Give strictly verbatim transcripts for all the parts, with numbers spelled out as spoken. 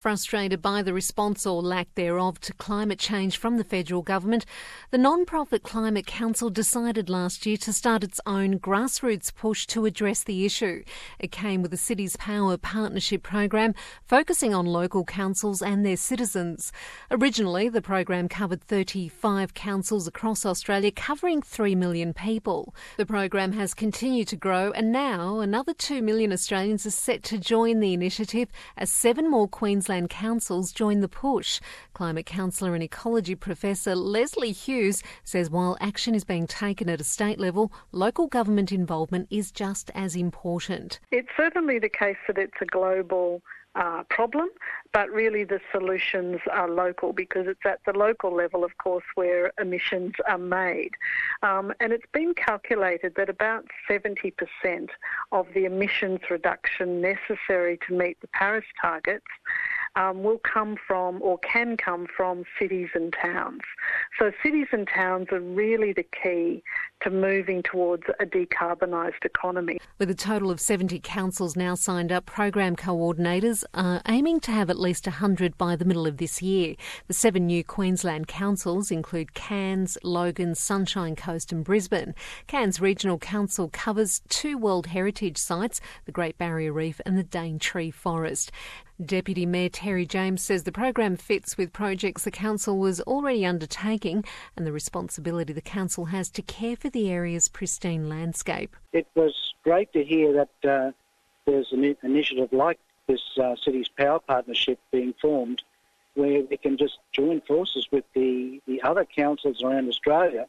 Frustrated by the response or lack thereof to climate change from the federal government, the non-profit Climate Council decided last year to start its own grassroots push to address the issue. It came with the Cities Power Partnership program, focusing on local councils and their citizens. Originally, the program covered thirty-five councils across Australia, covering three million people. The program has continued to grow, and now another two million Australians are set to join the initiative as seven more Queensland councils join the push. Climate counsellor and ecology professor Leslie Hughes says while action is being taken at a state level, local government involvement is just as important. It's certainly the case that it's a global Uh, problem, but really the solutions are local because it's at the local level, of course, where emissions are made. Um, and it's been calculated that about seventy percent of the emissions reduction necessary to meet the Paris targets um, will come from or can come from cities and towns. So cities and towns are really the key to moving towards a decarbonised economy. With a total of seventy councils now signed up, program coordinators are aiming to have at least one hundred by the middle of this year. The seven new Queensland councils include Cairns, Logan, Sunshine Coast and Brisbane. Cairns Regional Council covers two World Heritage sites, the Great Barrier Reef and the Daintree Forest. Deputy Mayor Terry James says the program fits with projects the council was already undertaking and the responsibility the council has to care for the area's pristine landscape. It was great to hear that uh, there's an initiative like this uh, Cities Power Partnership being formed where we can just join forces with the, the other councils around Australia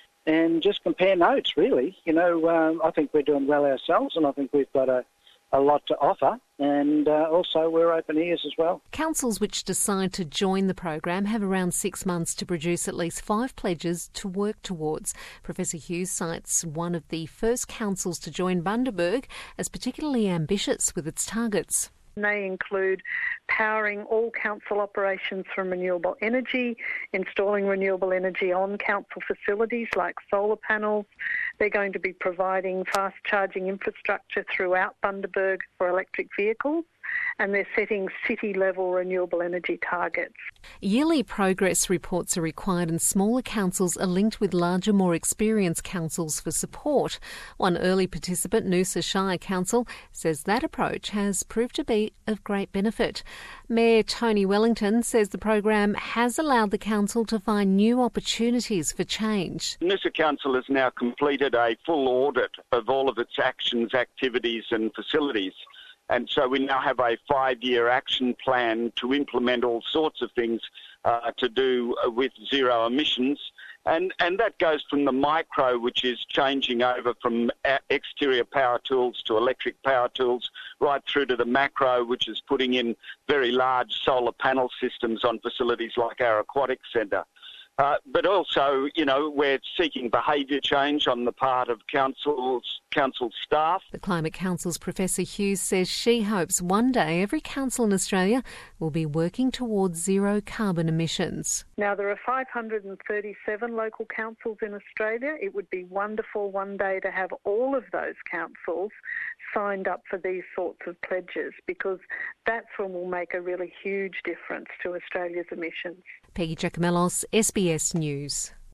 and just compare notes, really. You know, um, I think we're doing well ourselves and I think we've got a a lot to offer, and uh, also we're open ears as well. Councils which decide to join the program have around six months to produce at least five pledges to work towards. Professor Hughes cites one of the first councils to join, Bundaberg, as particularly ambitious with its targets. They include powering all council operations from renewable energy, installing renewable energy on council facilities like solar panels. They're going to be providing fast charging infrastructure throughout Bundaberg for electric vehicles, and they're setting city-level renewable energy targets. Yearly progress reports are required and smaller councils are linked with larger, more experienced councils for support. One early participant, Noosa Shire Council, says that approach has proved to be of great benefit. Mayor Tony Wellington says the program has allowed the council to find new opportunities for change. Noosa Council has now completed a full audit of all of its actions, activities and facilities. And so we now have a five-year action plan to implement all sorts of things uh, to do with zero emissions. And, and that goes from the micro, which is changing over from exterior power tools to electric power tools, right through to the macro, which is putting in very large solar panel systems on facilities like our aquatic centre. Uh, but also, you know, we're seeking behaviour change on the part of councils, council staff. The Climate Council's Professor Hughes says she hopes one day every council in Australia will be working towards zero carbon emissions. Now, there are five hundred thirty-seven local councils in Australia. It would be wonderful one day to have all of those councils signed up for these sorts of pledges, because that's when we'll make a really huge difference to Australia's emissions. Peggy Giacomellos, S B S News.